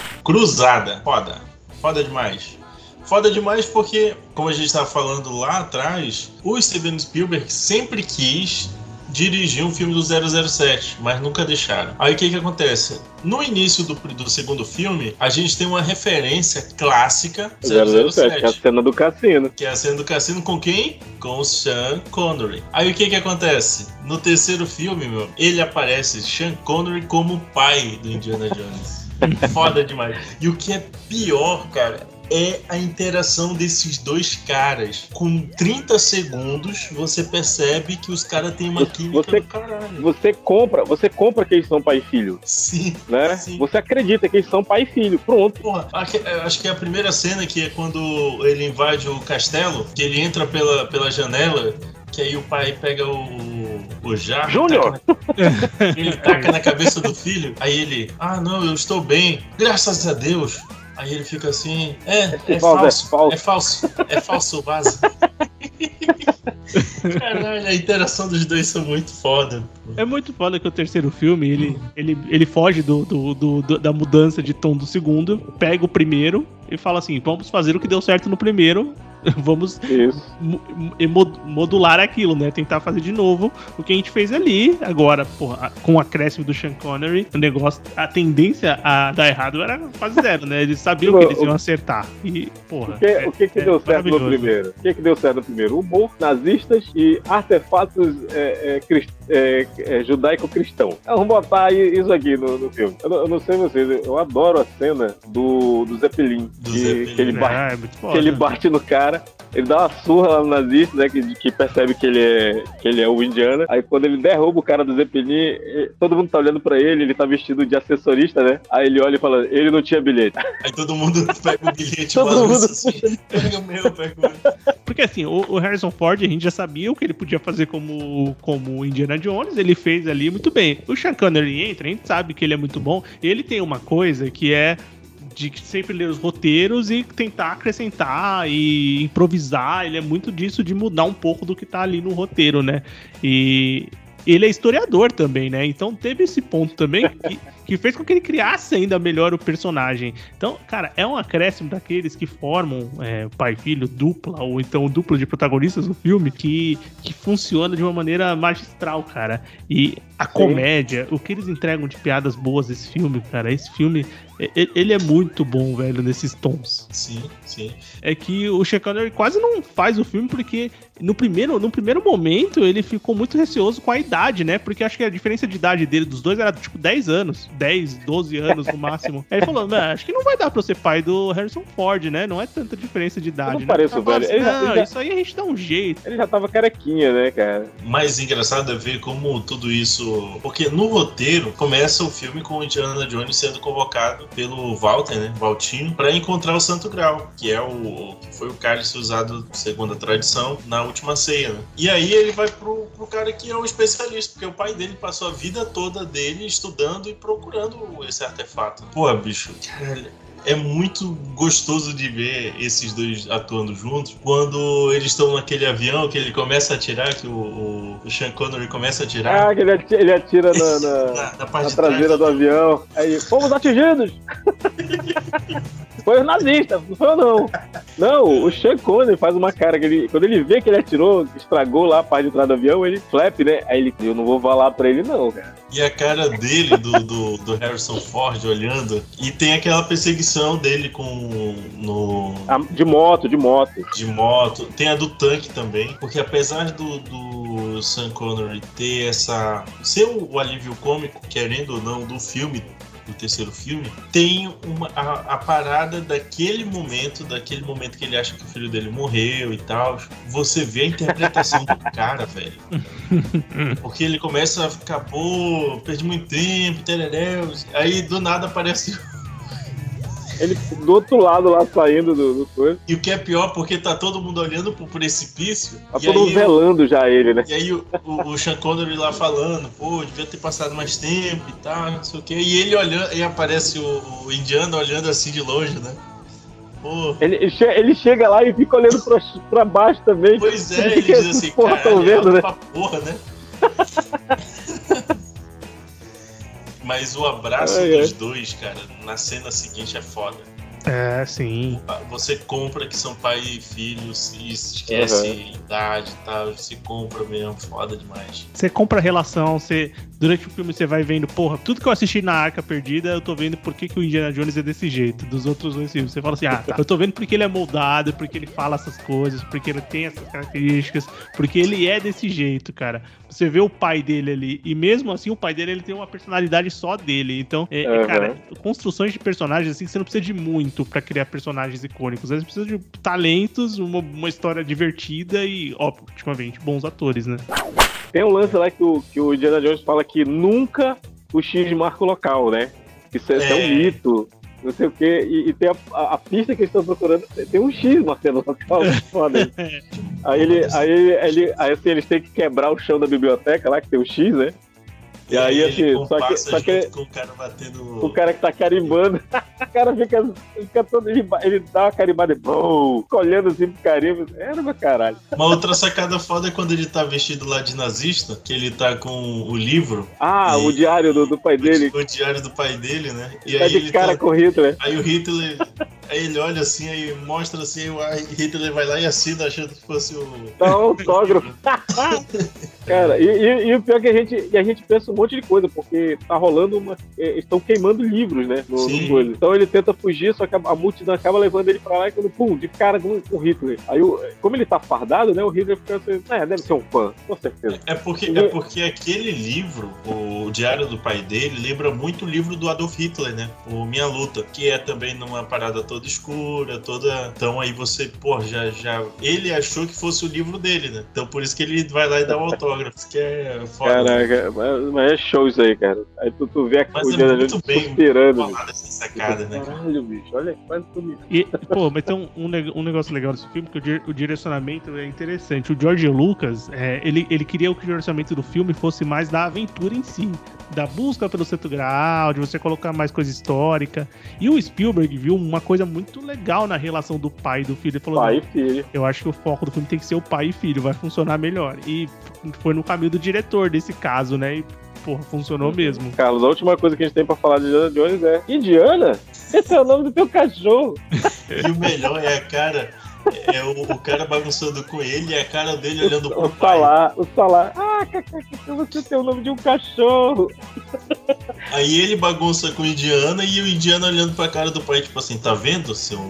Cruzada, foda. Foda demais. Foda demais porque, como a gente estava falando lá atrás, o Steven Spielberg sempre quis dirigir um filme do zero zero sete, mas nunca deixaram. Aí o que que acontece? No início do, do segundo filme, a gente tem uma referência clássica zero zero sete, que é a cena do cassino. Que é a cena do cassino com quem? Com o Sean Connery. Aí o que que acontece? No terceiro filme, meu, ele aparece, Sean Connery, como o pai do Indiana Jones. Foda demais. E o que é pior, cara, é a interação desses dois caras. Com trinta segundos, você percebe que os caras têm uma química você, do caralho. Você compra, você compra que eles são pai e filho. Sim, né? sim. Você acredita que eles são pai e filho. Pronto. Porra, acho que é a primeira cena, que é quando ele invade o castelo, que ele entra pela, pela janela, que aí o pai pega o, o jarro. Júnior! Taca na, ele taca na cabeça do filho. Aí ele, ah não, eu estou bem, graças a Deus. Aí ele fica assim, é, é falso, é falso, é falso, vaza. Caralho, a interação dos dois são muito foda. Pô. É muito foda que o terceiro filme, ele, ele, ele foge do, do, do, do, da mudança de tom do segundo, pega o primeiro e fala assim, vamos fazer o que deu certo no primeiro, vamos modular aquilo, né? Tentar fazer de novo o que a gente fez ali. Agora, porra, com o acréscimo do Sean Connery, o negócio, a tendência a dar errado era quase zero, né? Eles sabiam que eles iam acertar. E, porra. O que, é, o que, que é, deu certo no primeiro? O que, que deu certo no primeiro? Humor, nazistas e artefatos é, é, crist, é, é, judaico-cristão. Vamos botar isso aqui no, no filme. Eu não, eu não sei vocês, eu adoro a cena do, do Zeppelin. Do que, Zeppelin. Que ele bate, é, é muito foda, que ele né? bate no cara. Ele dá uma surra lá no nazista, né? Que, que percebe que ele, é, que ele é o Indiana. Aí quando ele derruba o cara do Zeppelin, todo mundo tá olhando pra ele, ele tá vestido de assessorista, né? Aí ele olha e fala, ele não tinha bilhete. Aí todo mundo pega o bilhete, todo balança mundo assim, pega o meu, pega o meu. Porque assim, o, o Harrison Ford, a gente já sabia o que ele podia fazer como, como Indiana Jones, ele fez ali muito bem. O Sean Connery entra, a gente sabe que ele é muito bom, e ele tem uma coisa que é de sempre ler os roteiros e tentar acrescentar e improvisar. Ele é muito disso, de mudar um pouco do que tá ali no roteiro, né? E ele é historiador também, né? Então teve esse ponto também que, que fez com que ele criasse ainda melhor o personagem. Então, cara, é um acréscimo daqueles que formam é, pai e filho dupla, ou então dupla de protagonistas do filme, que, que funciona de uma maneira magistral, cara. E a Sim. comédia, o que eles entregam de piadas boas desse filme, cara, esse filme, ele é muito bom, velho, nesses tons. Sim, sim. É que o Sean Connery quase não faz o filme porque no primeiro, no primeiro momento ele ficou muito receoso com a idade, né? Porque acho que a diferença de idade dele dos dois era tipo dez anos, dez, doze anos no máximo. Aí ele falou, acho que não vai dar pra eu ser pai do Harrison Ford, né? Não é tanta diferença de idade, eu não né? pareço, velho. Assim, Ele já, não, ele já... isso aí a gente dá um jeito. Ele já tava carequinha, né, cara? Mais engraçado é ver como tudo isso... Porque no roteiro começa o filme com o Indiana Jones sendo convocado pelo Walter, né, Valtinho, para encontrar o Santo Graal, que é o que foi o cálice usado, segundo a tradição, na última ceia, né? E aí ele vai pro, pro cara que é o especialista, porque o pai dele passou a vida toda dele estudando e procurando esse artefato. Pô, bicho, caralho, é muito gostoso de ver esses dois atuando juntos. Quando eles estão naquele avião, que ele começa a atirar, que o, o, o Sean Connery começa a atirar. Ah, que ele atira, ele atira na, na, na, na, parte na traseira do avião. Aí, fomos atingidos! Foi o nazista, não foi eu não. Não, o Sean Connery faz uma cara que ele, quando ele vê que ele atirou, estragou lá a parte de trás do avião, ele flap, né? Aí ele, eu não vou falar pra ele não, cara. E a cara dele, do, do, do Harrison Ford, olhando, e tem aquela perseguição dele com no... De moto, de moto. De moto. Tem a do tanque também, porque apesar do, do Sean Connery ter essa... ser o, o alívio cômico, querendo ou não, do filme, do terceiro filme, tem uma, a, a parada daquele momento, daquele momento que ele acha que o filho dele morreu e tal. Você vê a interpretação do cara, velho. Porque ele começa a ficar, pô, perdi muito tempo, tereréu. Aí do nada aparece ele do outro lado lá saindo do, do coisa. E o que é pior, porque tá todo mundo olhando pro precipício. Tá todo mundo velando já ele, né? E aí o, o, o Sean Connery lá falando, pô, devia ter passado mais tempo e tal, não sei o quê. E ele olhando, e aparece o, o indiano olhando assim de longe, né? Pô. Ele, ele chega lá e fica olhando pra, pra baixo também. Pois é, ele diz assim, porra, cara, vendo, né? pra porra, né? Mas o abraço ai, dos ai. dois, cara, na cena seguinte é foda. É, sim. Você compra que são pai e filhos e esquece Uhum. idade e tal. Você compra mesmo, foda demais. Você compra a relação, você, durante o filme você vai vendo, porra, tudo que eu assisti na Arca Perdida, eu tô vendo por que, que o Indiana Jones é desse jeito, dos outros dois filmes. Você fala assim, ah, tá, eu tô vendo porque ele é moldado, porque ele fala essas coisas, porque ele tem essas características, porque ele é desse jeito, cara. Você vê o pai dele ali, e mesmo assim o pai dele ele tem uma personalidade só dele. Então, é, é, Uhum. cara, construções de personagens assim, que você não precisa de muito pra criar personagens icônicos. Às vezes precisa de talentos, uma, uma história divertida e, ó, ultimamente, bons atores, né? Tem um lance lá que o, que o Indiana Jones fala que nunca o X marca o local, né? Isso é, É. é um mito, não sei o quê. E, e tem a, a, a pista que eles estão procurando, tem um X marcando o local. Foda. Aí, ele, aí, ele, ele, aí assim, eles têm que quebrar o chão da biblioteca lá, que tem o X, né? E aí, assim, ele só que, compassa só que junto com o cara batendo. o cara que tá carimbando, o cara fica, fica todo. Ele, ele dá uma carimbada e bom, olhando assim pro carimbo. Era meu caralho. Uma outra sacada foda é quando ele tá vestido lá de nazista, que ele tá com o livro. Ah, E- o diário do, do pai dele. O diário do pai dele, né? E Tá aí de ele cara tá. com o Hitler. Aí o Hitler. Aí ele olha assim, aí mostra assim, aí o Hitler vai lá e assina achando que fosse o. Tá um autógrafo. Cara, e, e- e o pior é que a gente, e a gente pensa um monte de coisa, porque tá rolando uma. é, Estão queimando livros, né? No, Sim. no coisa. Então ele tenta fugir, só que a, a multidão acaba levando ele pra lá e quando, pum, de cara com, com o Hitler. Aí, o- como ele tá fardado, né? O Hitler fica assim, é, deve ser um fã, com certeza. É porque, é porque aquele livro, o Diário do Pai dele, lembra muito o livro do Adolf Hitler, né? O Minha Luta, que é também numa parada toda escura, toda. Então aí você, pô, já, já. Ele achou que fosse o livro dele, né? Então por isso que ele vai lá e dá o autógrafo, isso que é foda. Caraca, mas, mas é show isso aí, cara. Aí tu, tu vê Mas o é Indiana muito Jones bem suspirando. bolada essa sacada, né? cara? Caralho, bicho, olha, quase tudo. E, pô, mas tem um, um, neg- um negócio legal desse filme, que o, di- o direcionamento é interessante. O George Lucas, é, ele, ele queria que o direcionamento do filme fosse mais da aventura em si, da busca pelo santo graal, de você colocar mais coisa histórica. E o Spielberg viu uma coisa muito legal na relação do pai e do filho. Ele falou, Pai não, e filho. eu acho que o foco do filme tem que ser o pai e filho, vai funcionar melhor. E foi no caminho do diretor desse caso, né? E, porra, funcionou mesmo. Carlos, a última coisa que a gente tem pra falar de Indiana Jones é Indiana? Esse é o nome do teu cachorro. E o melhor é a cara. É o, o cara bagunçando com ele e a cara dele olhando pro O pai. Salah, o Salah. Ah, Cacá, você tem o nome de um cachorro. Aí ele bagunça com o Indiana e o Indiana olhando pra cara do pai, tipo assim, tá vendo, seu.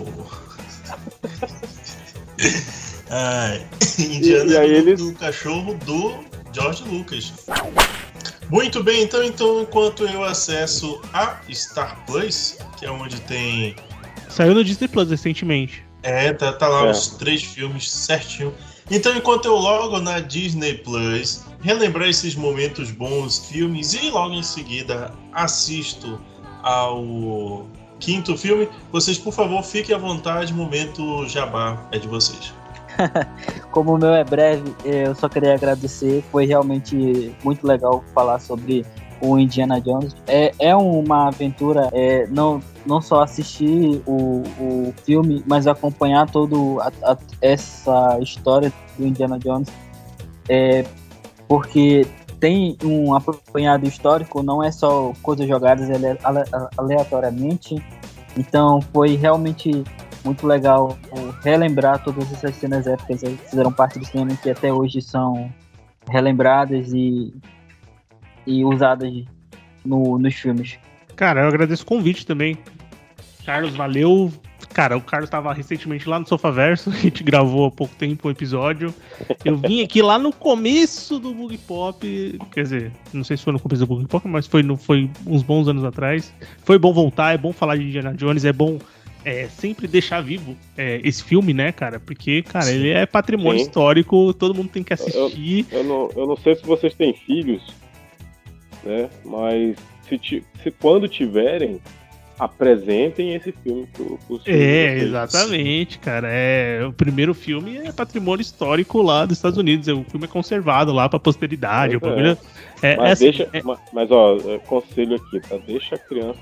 Ai, Indiana E- e aí é do, eles- do cachorro do George Lucas. Muito bem, então, então enquanto eu acesso a Star Plus, que é onde tem. Saiu no Disney Plus recentemente. É, tá, tá lá É. os três filmes certinho. Então, enquanto eu logo na Disney Plus, relembrar esses momentos bons, filmes, e logo em seguida assisto ao quinto filme, vocês, por favor, fiquem à vontade, momento jabá é de vocês. Como o meu é breve, eu só queria agradecer. Foi realmente muito legal falar sobre o Indiana Jones. É, é uma aventura, é, não, não só assistir o, o filme, mas acompanhar toda essa história do Indiana Jones. É, porque tem um apanhado histórico, não é só coisas jogadas ale- ale- aleatoriamente. Então foi realmente muito legal relembrar todas essas cenas épicas aí que fizeram parte do cinema, que até hoje são relembradas e, e usadas no, nos filmes. Cara, eu agradeço o convite também. Carlos, valeu. Cara, o Carlos tava recentemente lá no Sofaverso, a gente gravou há pouco tempo o episódio. Eu vim aqui lá no começo do Bug Pop, quer dizer, não sei se foi no começo do Bug Pop, mas foi, no, foi uns bons anos atrás. Foi bom voltar, é bom falar de Indiana Jones, é bom é, sempre deixar vivo é, esse filme, né, cara? Porque, cara, Sim. ele é patrimônio Sim. histórico, todo mundo tem que assistir. Eu não, eu não sei se vocês têm filhos, né? Mas se, ti- se quando tiverem, apresentem esse filme pro, pros filhos de É, vocês. exatamente, cara. É, o primeiro filme é patrimônio histórico lá dos Estados Unidos. O filme é conservado lá pra posteridade. O Pois é. bagulho é, é Mas assim, deixa, é- ma- mas ó, é, conselho aqui, tá? Deixa a criança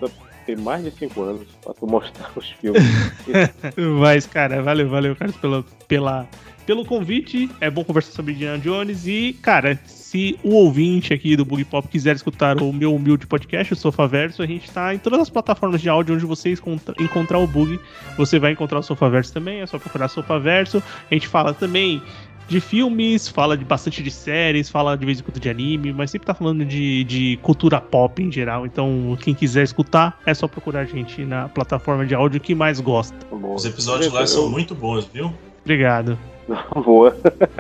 ter mais de cinco anos pra tu mostrar os filmes. Mas, cara, valeu, valeu, Carlos, pela, pela, pelo convite. É bom conversar sobre Indiana Jones. E, cara, se o ouvinte aqui do Bug Pop quiser escutar o meu humilde podcast, o Sofaverso, a gente tá em todas as plataformas de áudio onde você encontra, encontrar o Bug. Você vai encontrar o Sofaverso também, é só procurar Sofaverso. A gente fala também de filmes, fala de bastante de séries, fala de vez em quando de anime, mas sempre tá falando de, de cultura pop em geral. Então, quem quiser escutar, é só procurar a gente na plataforma de áudio que mais gosta. Os episódios lá são muito bons, viu? Obrigado. Boa.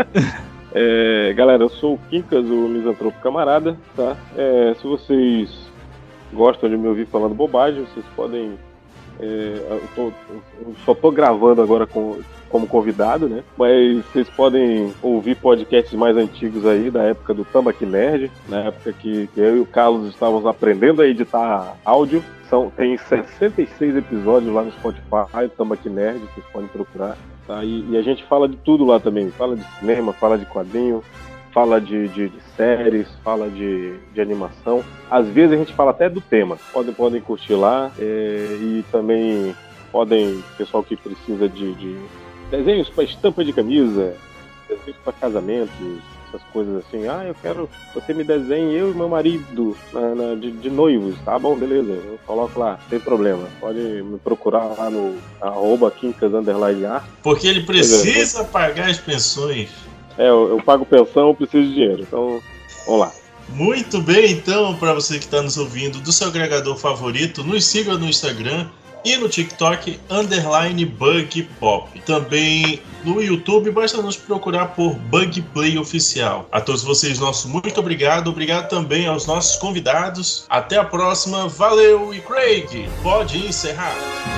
É, galera, eu sou o Quincas, o Misantropo Camarada, tá? É, se vocês gostam de me ouvir falando bobagem, vocês podem... É, eu, tô, eu só tô gravando agora com, como convidado, né? Mas vocês podem ouvir podcasts mais antigos aí, da época do Tambaqui Nerd, na época que, que eu e o Carlos estávamos aprendendo a editar áudio. São, tem sessenta e seis episódios lá no Spotify, Tambaqui Nerd, vocês podem procurar. Tá? E, e a gente fala de tudo lá também. Fala de cinema, fala de quadrinho, fala de, de, de séries, fala de, de animação. Às vezes a gente fala até do tema. Podem, podem curtir lá. É, e também podem, pessoal que precisa de, de desenhos para estampa de camisa, desenhos para casamentos, essas coisas assim. Ah, eu quero que você me desenhe eu e meu marido na, na, de, de noivos. Tá bom, beleza. Eu coloco lá, sem problema. Pode me procurar lá no arroba quincas underline art. Porque ele precisa pagar as pensões. É, eu, eu pago pensão, eu preciso de dinheiro. Então, vamos lá. Muito bem, então, para você que está nos ouvindo do seu agregador favorito, nos siga no Instagram e no TikTok, underline Bug Pop. Também no YouTube, basta nos procurar por Bug Play Oficial. A todos vocês, nosso muito obrigado. Obrigado também aos nossos convidados. Até a próxima. Valeu e Craig, pode encerrar.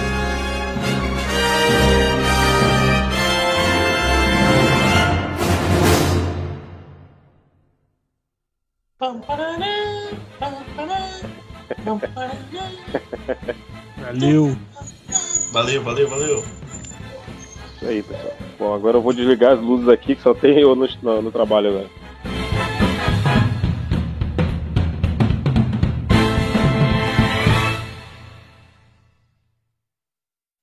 Valeu. Valeu, valeu, valeu. Isso aí, pessoal. Bom, agora eu vou desligar as luzes aqui, que só tem eu no, no, no trabalho agora.